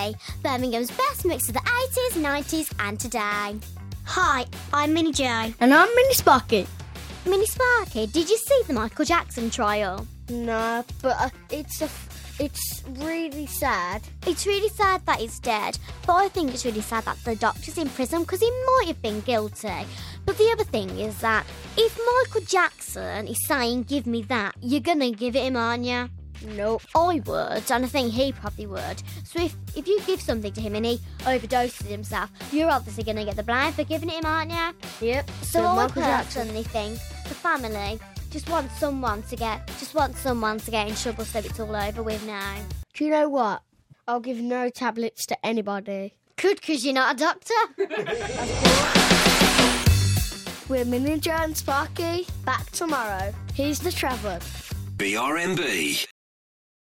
Sparky, Birmingham's best mix of the 80s, 90s and today. Hi, I'm Minnie Jo. And I'm Mini Sparky. Minnie Sparky, did you see the Michael Jackson trial? No, but it's really sad. It's really sad that he's dead, but I think it's really sad that the doctor's in prison because he might have been guilty. But the other thing is that if Michael Jackson is saying, give me that, you're going to give it him, aren't you? Nope. I would, and I think he probably would. So if you give something to him and he overdoses himself, you're obviously going to get the blame for giving it him, aren't you? Yep. So I Michael Jackson. personally think the family just want someone to get in trouble so it's all over with now. Do you know what? I'll give no tablets to anybody. Good, because you're not a doctor. We're Minnie Jo and Sparky. Back tomorrow. Here's the Traveller. BRMB.